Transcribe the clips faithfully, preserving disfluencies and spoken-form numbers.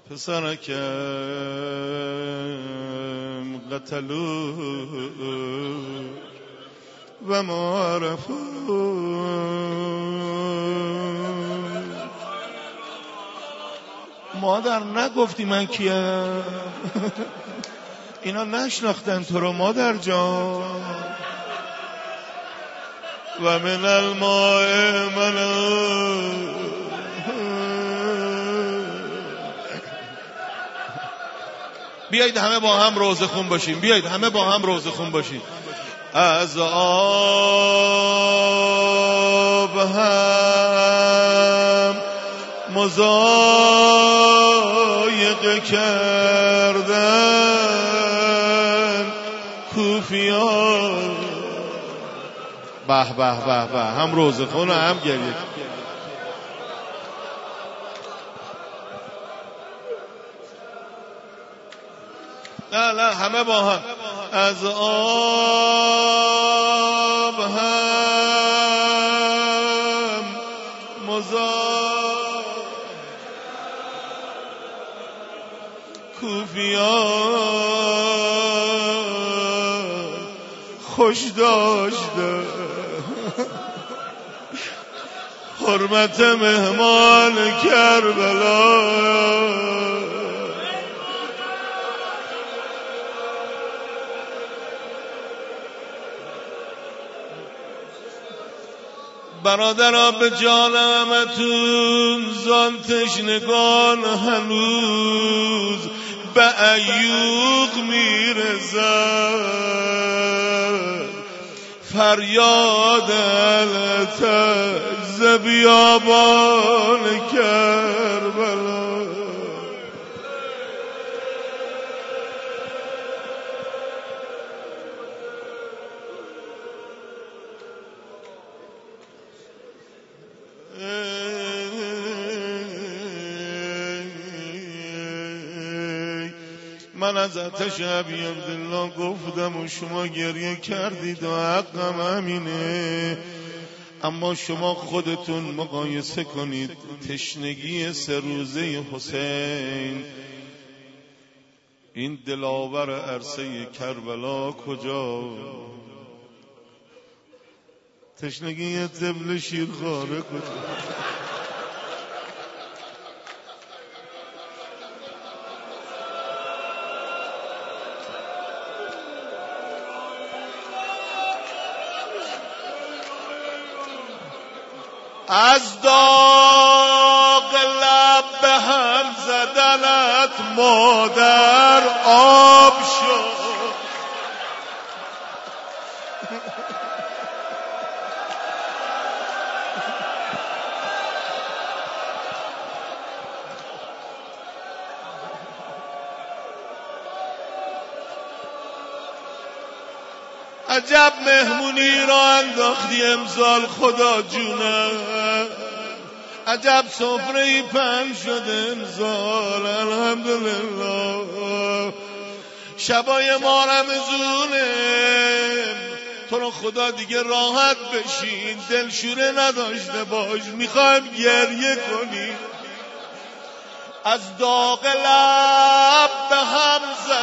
پسرکم قتلو و معرفو مادر نگفتی من کیم؟ اینا نشناختن تو رو مادر جان. و من الماء منو بیایید همه با هم روزه خون باشیم، بیایید همه با هم روزه خون باشیم. از آب هم مضایقه کردن کوفیان. به به به به، هم روزه خون هم گریه. نه نه همه با هم. از آب هم مزار کوفیان خوش داشته حرمت مهمان کربلا. برادرها به جان همتون زان تشنگان هنوز به ایوق میرزد فریاد التج ز بیابان کربلا. من از آتش ابی عبدالله گفتم و شما گریه کردید و حقم همینه، اما شما خودتون مقایسه کنید تشنگی سه روزه حسین، این دلاور عرصه کربلا کجا؟ تشنگی طفل شیرخواره کجا؟ از داغ لب به هم زدنت مادر آب شد. عجب مهمونی را انداختی امسال خدا جونم، عجب سفره‌ای پهن شده امسال الحمدلله. شبای ما رمضونه، تو رو خدا دیگه راحت بشین، دلشوره نداشته باش، میخوایم گریه کنی. از داغ لب به هم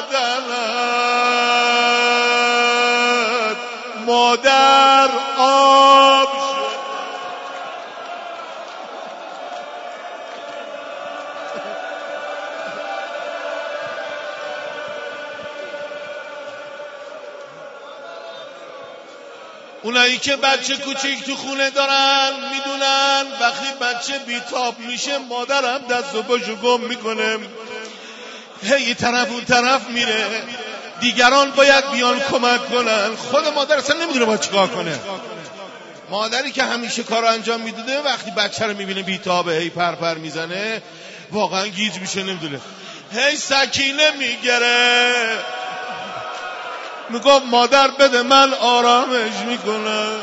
زدنت مادر آب شد. اونایی که بچه کوچیک تو خونه دارن میدونن وقتی بچه بیتاب میشه مادرم دست و پاشو گم میکنه، هی طرف اون طرف میره، دیگران باید بیان کمک کنن، خود مادر اصلا نمیدونه باید چیکار کنه. مادری که همیشه کارو انجام میداده وقتی بچه رو میبینه بیتابه هی پرپر میزنه واقعا گیج میشه، نمیدونه، هی سکینه میگره، میگم مادر بده من آرامش میکنم.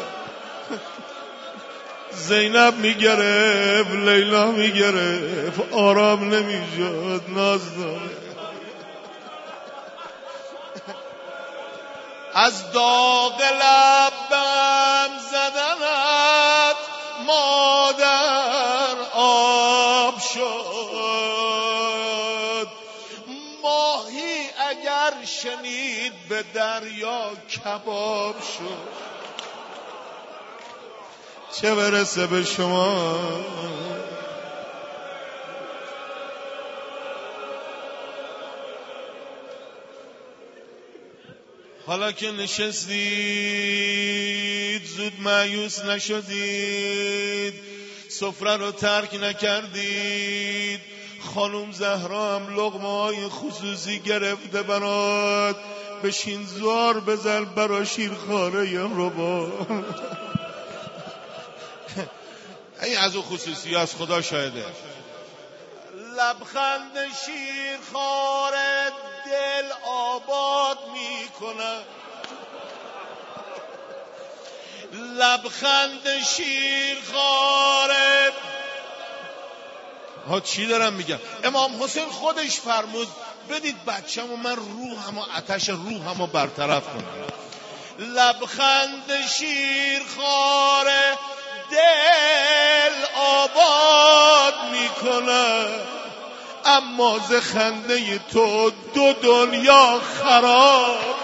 زینب میگرفت، لیلا میگرفت، آرام نمیشد، ناز داره. از داغ لبم زدنت مادر آب شد. شنید به دریا کباب شد، چه برسه به شما. حالا که نشستید زود مایوس نشدید، سفره رو ترک نکردید، خانم زهرا هم لقمه های خصوصی گرفته برات، بشین زار بزن برا شیرخواره رو با این از اون خصوصی از خدا شاهده. لبخند شیرخواره دل آباد میکنه، لبخند شیرخواره. ها چی دارم میگم؟ امام حسین خودش فرمود بدید بچه‌مو من روحمو آتش روحمو برطرف کنم. لبخند شیرخواره دل آباد میکنه، اما ز خنده تو دو دنیا خراب.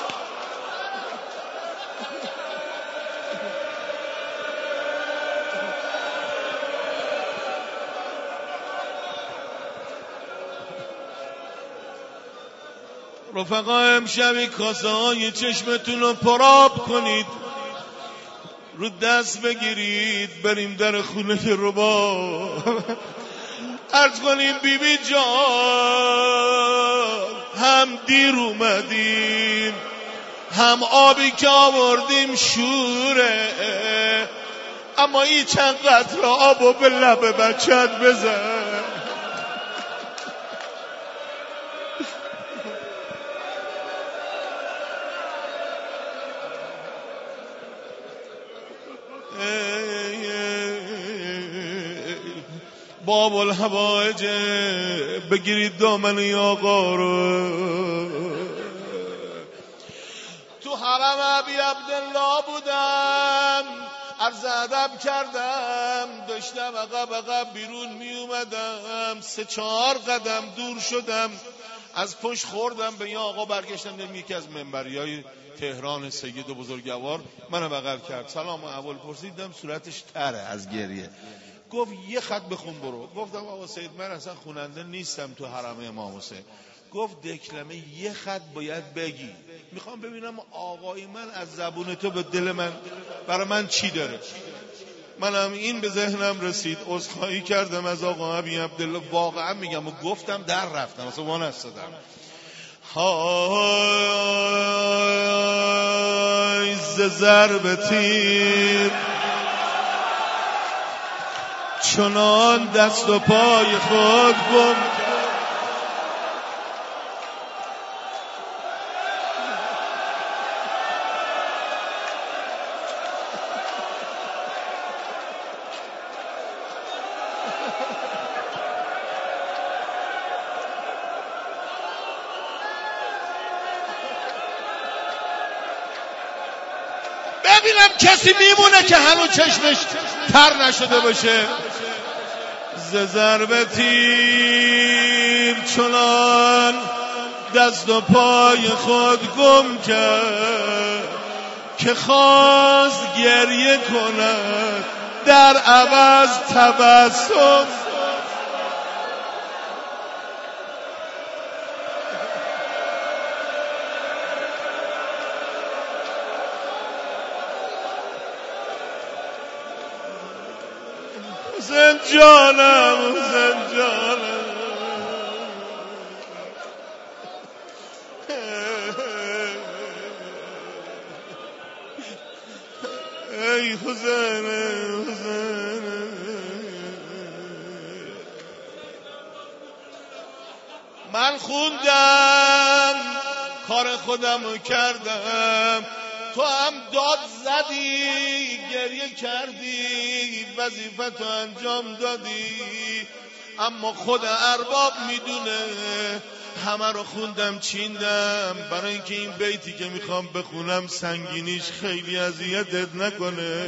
رفقا امشبی کاسه های چشمتون رو پراب کنید، رو دست بگیرید بریم در خونه ربا، عرض کنیم بی بی جان هم دیر اومدیم، هم آبی که آوردیم شوره، اما این چند قطره آبو به لب بچت بزن. باب الحوائج بگیرید دامن ای آقا رو. تو حرم ابی عبدالله بودم، عرض ادب کردم، داشتم عقب عقب بیرون می اومدم، سه چهار قدم دور شدم، از پشت خوردم به یه آقا، برگشتم دیدم یکی از منبریای تهران سید بزرگوار منو بغل کرد، سلام و احوال پرسیدم، صورتش تره از گریه. گفت یه خط بخون برو. گفتم آقا سید من اصلا خوننده نیستم تو حرم امام حسین. گفت دکلمه یه خط باید بگی، میخوام ببینم آقای من از زبون تو به دل من برای من چی داره. منم این به ذهنم رسید، عذرخواهی کردم از آقا ابی عبدالله، واقعا میگم و گفتم در رفتم اصلا وانستادم. های ز ضرب تیر چنان دست و پای خود گم، ببینم کسی میمونه که هنوز چشمش تر نشده باشه. ز ضرب تیر چنان دست و پای خود گم کرد که خواست گریه کند در عوض تبسم. حسین جانم حسین جانم ای حسین حسین من خوندم کار خودمو کردم، تو هم داد زدی گریه کردی وظیفتو انجام دادی، اما خود ارباب میدونه همه رو خوندم چیندم برای اینکه این بیتی که میخوام بخونم سنگینیش خیلی اذیتت نکنه.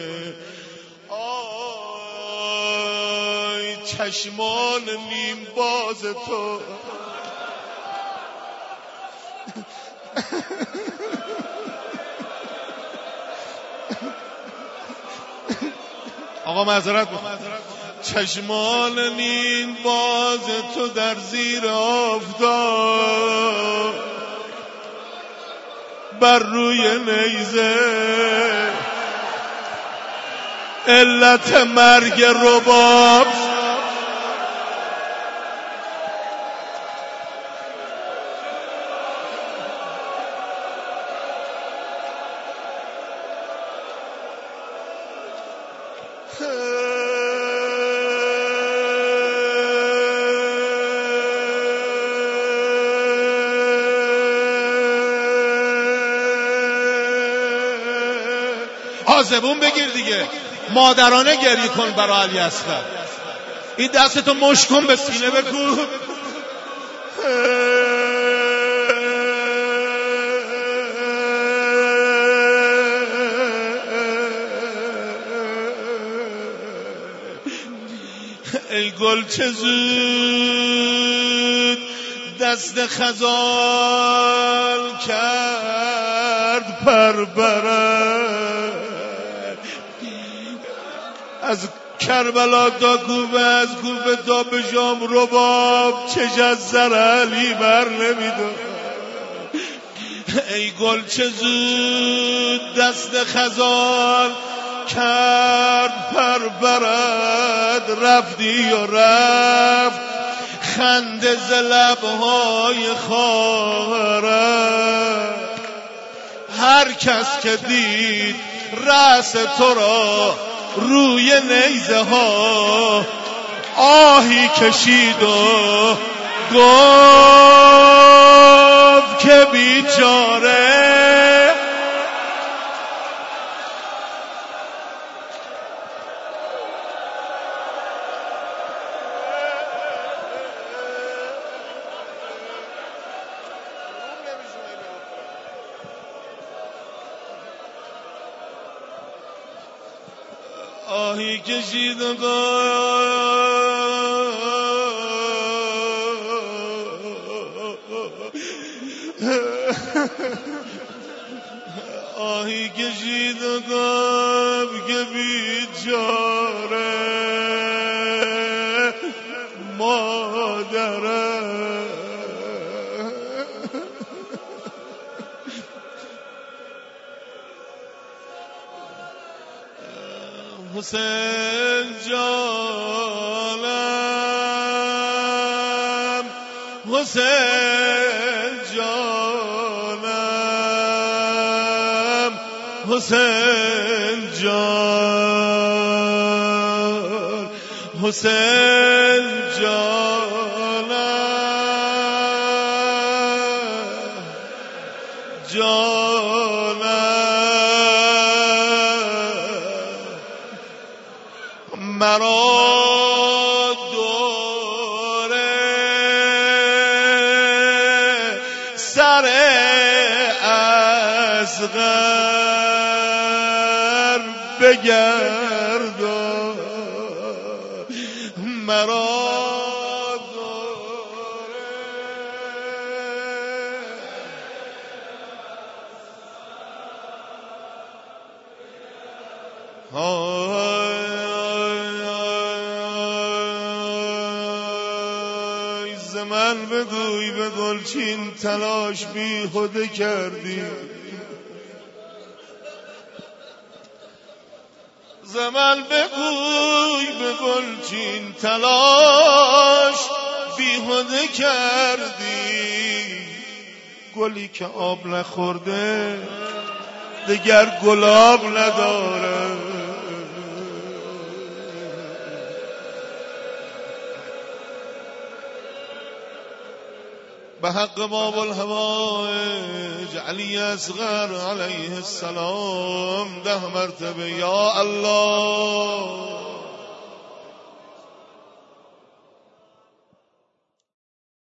آی چشمان نیم باز تو آقا معذرت میخوام. چشمان نین باز تو در زیر آفتاب بر روی نیزه علت مرگ رباب زبون بگیر دیگه، مادرانه گریه کن برای علی اصغر. این دستتو مشت کن به سینه بکوب. ای گل چه زود دست خزان کرد پرپرد از کربلا تا کوفه، از کوفه تا به شام رباب چش از سر علی بر نمیداد. ای گل چه زود دست خزان کرد پرپرد رفتی و رفت خنده ز لبهای خواهرت. هر کس که دید رأس تو را روی نیزه ها آهی کشید و گفت که بیچاره. آهی کشید و آهی کشید و گفت که بیچاره مادرم. حسین جانم، حسین جانم، حسین جان، حسین جانم، جانم مرا دور سر اصغر بگردان. مرا دور من بگوی به گلچین تلاش بیهوده کردی. زمن بگوی به گلچین تلاش بیهوده کردی. گلی که آب نخورده دگر گلاب نداره. به حق باب الهوائج علی اصغر علیه السلام ده مرتبه یا الله.